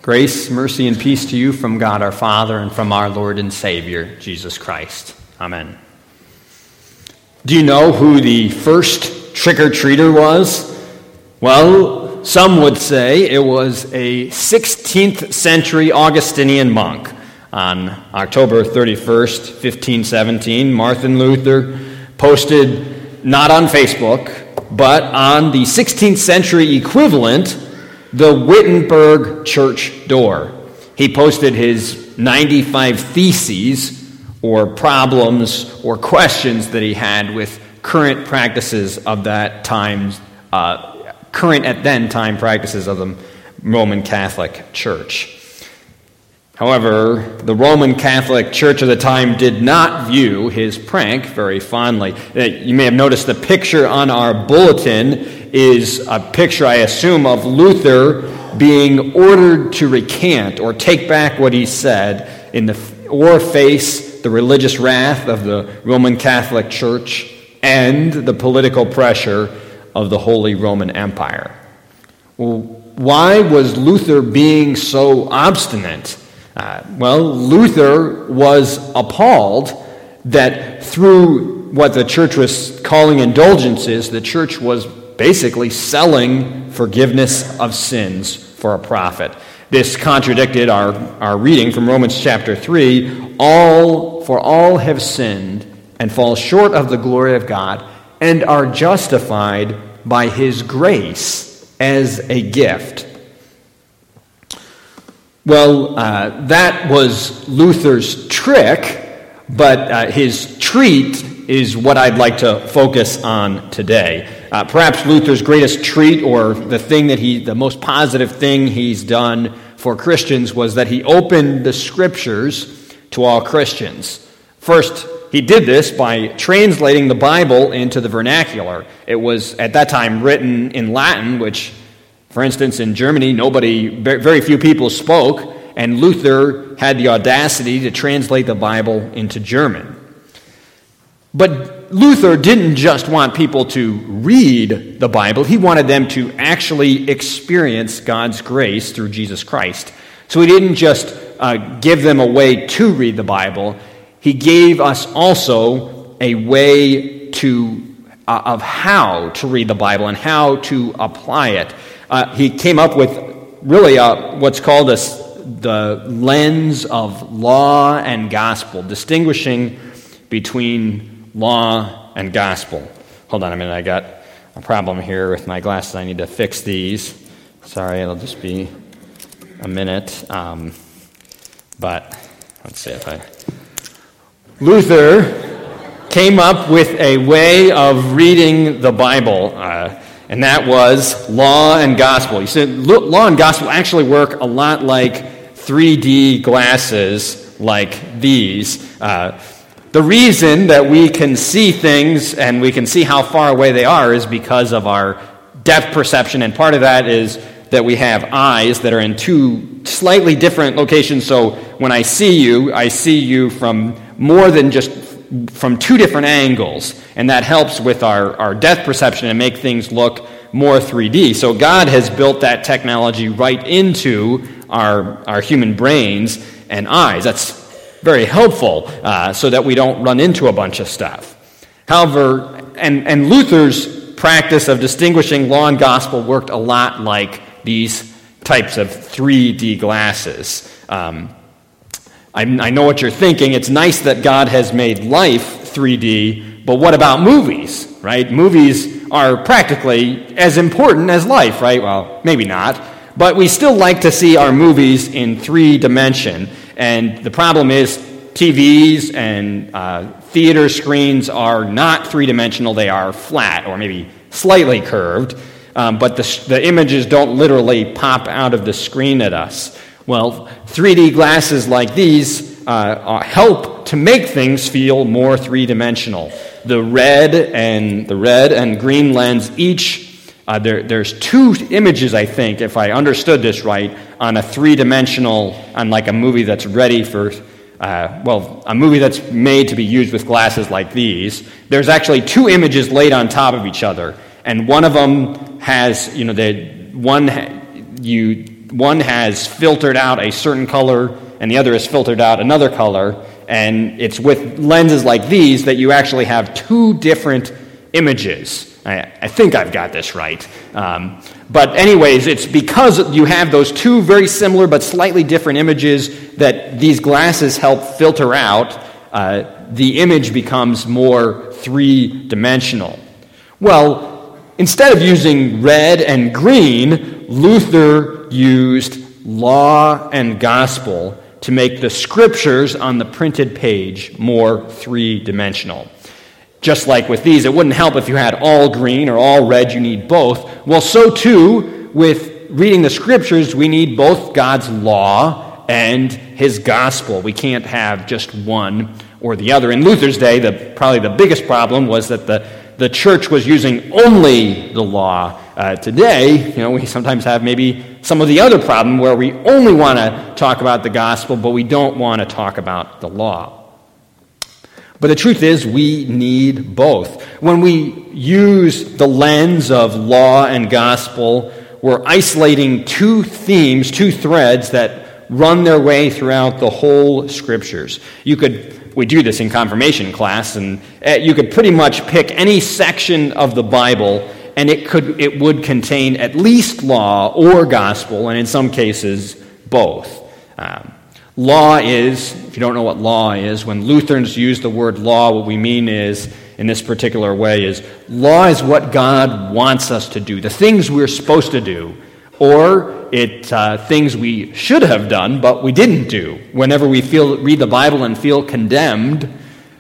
Grace, mercy, and peace to you from God our Father and from our Lord and Savior, Jesus Christ. Amen. Do you know who the first trick-or-treater was? Well, some would say it was a 16th century Augustinian monk. On October 31st, 1517, Martin Luther posted, not on Facebook, but on the 16th century equivalent, the Wittenberg church door. He posted his 95 theses or problems or questions that he had with current practices of that time, current at then time practices of the Roman Catholic Church. However, the Roman Catholic Church of the time did not view his prank very fondly. You may have noticed the picture on our bulletin is a picture, I assume, of Luther being ordered to recant or take back what he said or face the religious wrath of the Roman Catholic Church and the political pressure of the Holy Roman Empire. Well, why was Luther being so obstinate? Luther was appalled that through what the church was calling indulgences, the church was basically selling forgiveness of sins for a profit. This contradicted our reading from Romans chapter 3. All have sinned and fall short of the glory of God and are justified by his grace as a gift. Well, that was Luther's trick, but his treat is what I'd like to focus on today. Perhaps Luther's greatest treat, or the most positive thing he's done for Christians, was that he opened the Scriptures to all Christians. First, he did this by translating the Bible into the vernacular. It was, at that time, written in Latin, which, for instance, in Germany, very few people spoke, and Luther had the audacity to translate the Bible into German. But Luther didn't just want people to read the Bible. He wanted them to actually experience God's grace through Jesus Christ. So he didn't just give them a way to read the Bible. He gave us also a way of how to read the Bible and how to apply it. He came up with really what's called the lens of law and gospel, distinguishing between law and gospel. Hold on a minute, I got a problem here with my glasses. I need to fix these. Sorry, it'll just be a minute. But let's see Luther came up with a way of reading the Bible, and that was law and gospel. He said law and gospel actually work a lot like 3D glasses like these. The reason that we can see things and we can see how far away they are is because of our depth perception, and part of that is that we have eyes that are in two slightly different locations. So when I see you from more than just from two different angles, and that helps with our depth perception and make things look more 3D. So God has built that technology right into our human brains and eyes. That's very helpful so that we don't run into a bunch of stuff. However, and Luther's practice of distinguishing law and gospel worked a lot like these types of 3D glasses. I know what you're thinking. It's nice that God has made life 3D, but what about movies, right? Movies are practically as important as life, right? Well, maybe not, but we still like to see our movies in 3D. And the problem is TVs and theater screens are not 3-dimensional. They are flat or maybe slightly curved, but the images don't literally pop out of the screen at us. Well, 3D glasses like these help to make things feel more 3-dimensional. The red and green lens each. There's two images, I think, if I understood this right, on a 3-dimensional, on like a movie that's ready for, a movie that's made to be used with glasses like these. There's actually two images laid on top of each other, and one of them has, one has filtered out a certain color and the other has filtered out another color, and it's with lenses like these that you actually have two different images. I think I've got this right. But anyways, it's because you have those two very similar but slightly different images that these glasses help filter out. The image becomes more three-dimensional. Well, instead of using red and green, Luther used law and gospel to make the scriptures on the printed page more three-dimensional. Just like with these, it wouldn't help if you had all green or all red, you need both. Well, so too, with reading the scriptures, we need both God's law and his gospel. We can't have just one or the other. In Luther's day, probably the biggest problem was that the church was using only the law. Today, we sometimes have maybe some of the other problem where we only want to talk about the gospel, but we don't want to talk about the law. But the truth is, we need both. When we use the lens of law and gospel, we're isolating two themes, two threads that run their way throughout the whole scriptures. We do this in confirmation class, and you could pretty much pick any section of the Bible, and it would contain at least law or gospel, and in some cases, both. Law is, if you don't know what law is, when Lutherans use the word law, what we mean is, in this particular way, is law is what God wants us to do, the things we're supposed to do, or things we should have done, but we didn't do. Whenever we read the Bible and feel condemned,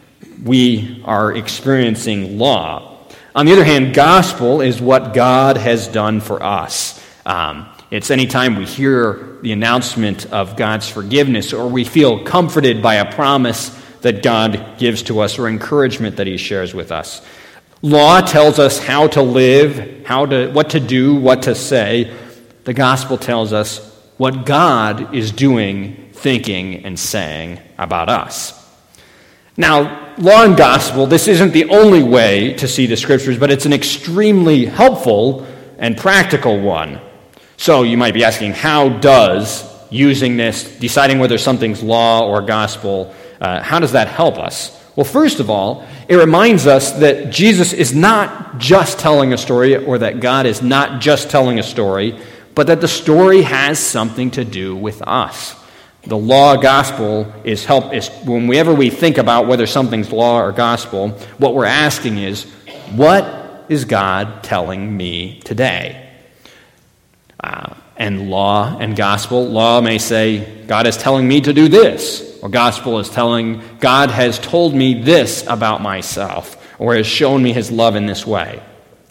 we are experiencing law. On the other hand, gospel is what God has done for us. It's any time we hear the announcement of God's forgiveness, or we feel comforted by a promise that God gives to us, or encouragement that he shares with us. Law tells us how to live, what to do, what to say. The gospel tells us what God is doing, thinking, and saying about us. Now, law and gospel, this isn't the only way to see the scriptures, but it's an extremely helpful and practical one. So you might be asking, how does using this, deciding whether something's law or gospel, how does that help us? Well, first of all, it reminds us that Jesus is not just telling a story, or that God is not just telling a story, but that the story has something to do with us. The law gospel is whenever we think about whether something's law or gospel, what we're asking is, what is God telling me today? And law and gospel, law may say, God is telling me to do this, or gospel is telling, God has told me this about myself, or has shown me his love in this way.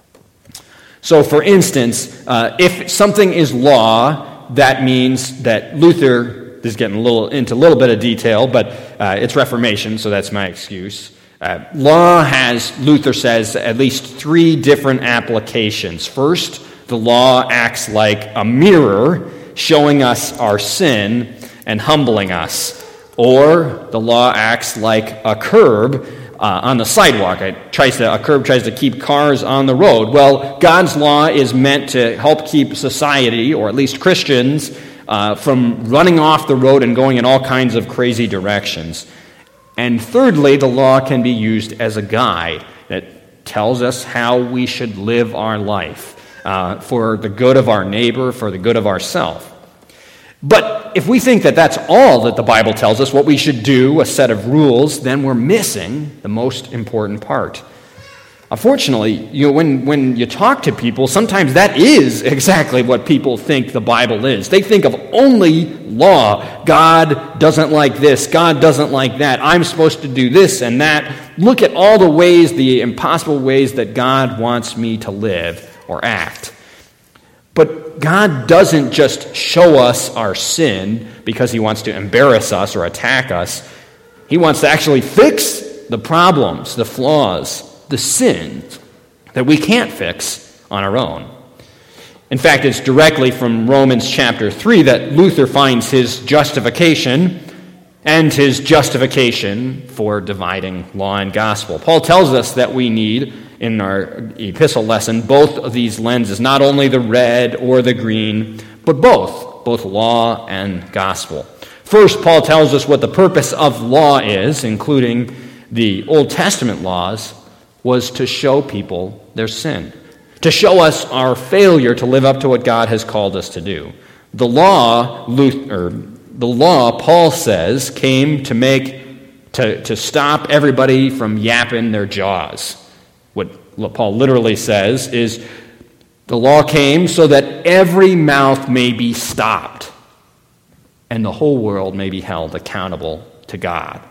So, for instance, if something is law, that means that Luther, this is getting into a little bit of detail, but it's Reformation, so that's my excuse. Law has, Luther says, at least three different applications. First, the law acts like a mirror, showing us our sin and humbling us. Or the law acts like a curb on the sidewalk. A curb tries to keep cars on the road. Well, God's law is meant to help keep society, or at least Christians, from running off the road and going in all kinds of crazy directions. And thirdly, the law can be used as a guide that tells us how we should live our life. For the good of our neighbor, for the good of ourselves. But if we think that that's all that the Bible tells us, what we should do, a set of rules, then we're missing the most important part. Unfortunately, when you talk to people, sometimes that is exactly what people think the Bible is. They think of only law. God doesn't like this. God doesn't like that. I'm supposed to do this and that. Look at all the impossible ways that God wants me to live or act. But God doesn't just show us our sin because he wants to embarrass us or attack us. He wants to actually fix the problems, the flaws, the sins that we can't fix on our own. In fact, it's directly from Romans chapter 3 that Luther finds his justification and his justification for dividing law and gospel. Paul tells us that we need, in our epistle lesson, both of these lenses, not only the red or the green, but both. both law and gospel. First, Paul tells us what the purpose of law is, including the Old Testament laws, was to show people their sin, to show us our failure to live up to what God has called us to do. The law, Paul says, came to stop everybody from yapping their jaws. What Paul literally says is, the law came so that every mouth may be stopped and the whole world may be held accountable to God.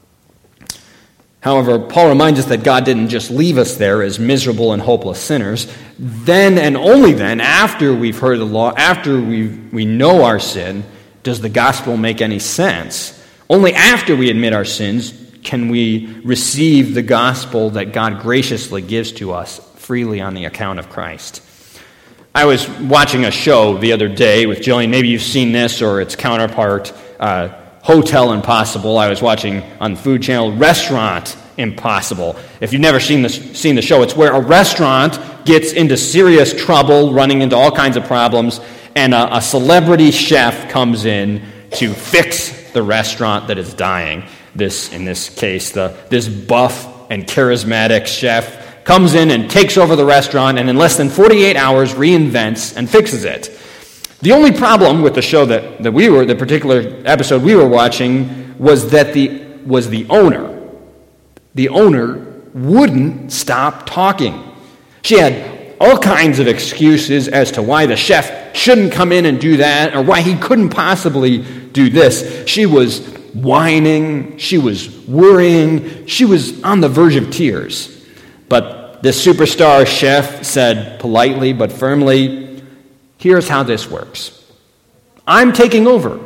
However, Paul reminds us that God didn't just leave us there as miserable and hopeless sinners. Then and only then, after we've heard the law, after we know our sin, does the gospel make any sense. Only after we admit our sins can we receive the gospel that God graciously gives to us freely on the account of Christ. I was watching a show the other day with Jillian. Maybe you've seen this or its counterpart, Hotel Impossible. I was watching on the Food Channel, Restaurant Impossible. If you've never seen the show, it's where a restaurant gets into serious trouble, running into all kinds of problems, and a celebrity chef comes in to fix the restaurant that is dying. In this case, this buff and charismatic chef comes in and takes over the restaurant, and in less than 48 hours reinvents and fixes it. The only problem with the show the particular episode we were watching, was that the owner. The owner wouldn't stop talking. She had all kinds of excuses as to why the chef shouldn't come in and do that, or why he couldn't possibly do this. She was whining, she was worrying, she was on the verge of tears. But the superstar chef said politely but firmly, "Here's how this works. I'm taking over.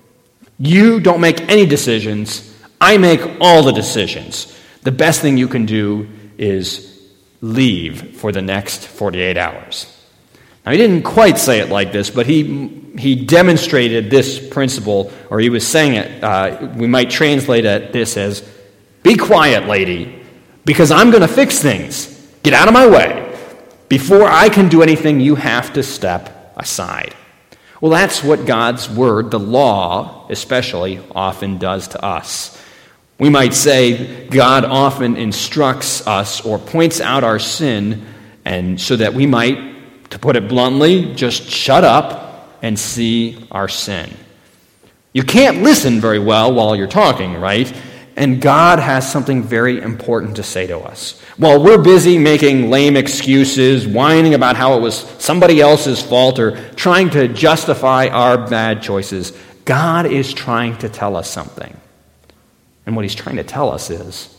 You don't make any decisions. I make all the decisions. The best thing you can do is leave for the next 48 hours. Now, he didn't quite say it like this, but he demonstrated this principle, or he was saying it, we might translate this as, "Be quiet, lady, because I'm going to fix things. Get out of my way. Before I can do anything, you have to step aside." Well, that's what God's word, the law especially, often does to us. We might say God often instructs us or points out our sin, and so that we might, to put it bluntly, just shut up and see our sin. You can't listen very well while you're talking, right? And God has something very important to say to us. While we're busy making lame excuses, whining about how it was somebody else's fault, or trying to justify our bad choices, God is trying to tell us something. And what he's trying to tell us is,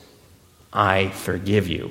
I forgive you.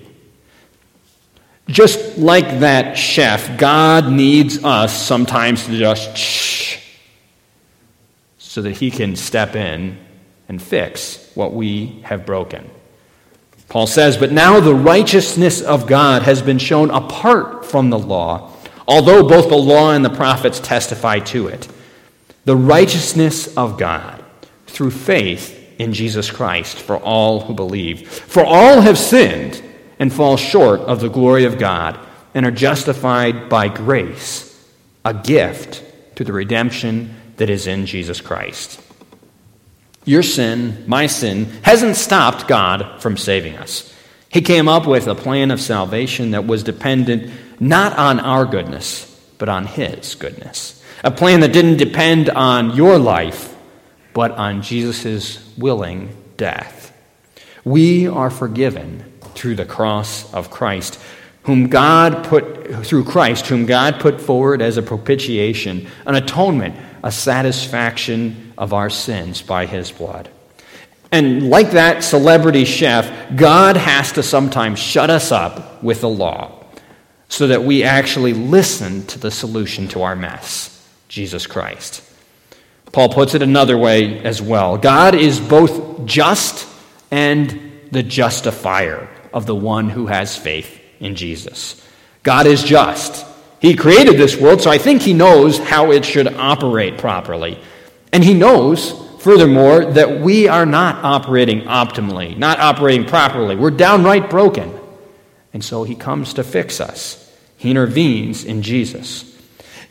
Just like that chef, God needs us sometimes to just shh, so that he can step in and fix what we have broken. Paul says, "But now the righteousness of God has been shown apart from the law, although both the law and the prophets testify to it. The righteousness of God through faith in Jesus Christ for all who believe. For all have sinned and fall short of the glory of God and are justified by grace, a gift to the redemption that is in Jesus Christ." Your sin, my sin, hasn't stopped God from saving us. He came up with a plan of salvation that was dependent not on our goodness, but on his goodness. A plan that didn't depend on your life, but on Jesus' willing death. We are forgiven through the cross of Christ, whom God put forward as a propitiation, an atonement, a satisfaction of our sins by his blood. And like that celebrity chef, God has to sometimes shut us up with the law so that we actually listen to the solution to our mess, Jesus Christ. Paul puts it another way as well. God is both just and the justifier of the one who has faith in Jesus. God is just. He created this world, so I think he knows how it should operate properly. And he knows, furthermore, that we are not operating optimally, not operating properly. We're downright broken. And so he comes to fix us. He intervenes in Jesus.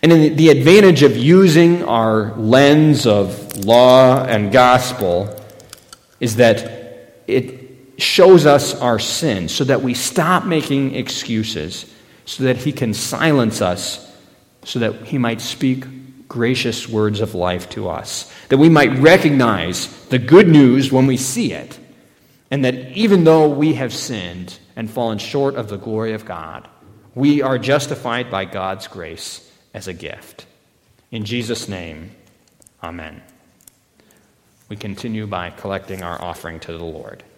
And the advantage of using our lens of law and gospel is that it shows us our sin so that we stop making excuses, so that he can silence us, so that he might speak gracious words of life to us, that we might recognize the good news when we see it, and that even though we have sinned and fallen short of the glory of God, we are justified by God's grace as a gift. In Jesus' name, amen. We continue by collecting our offering to the Lord.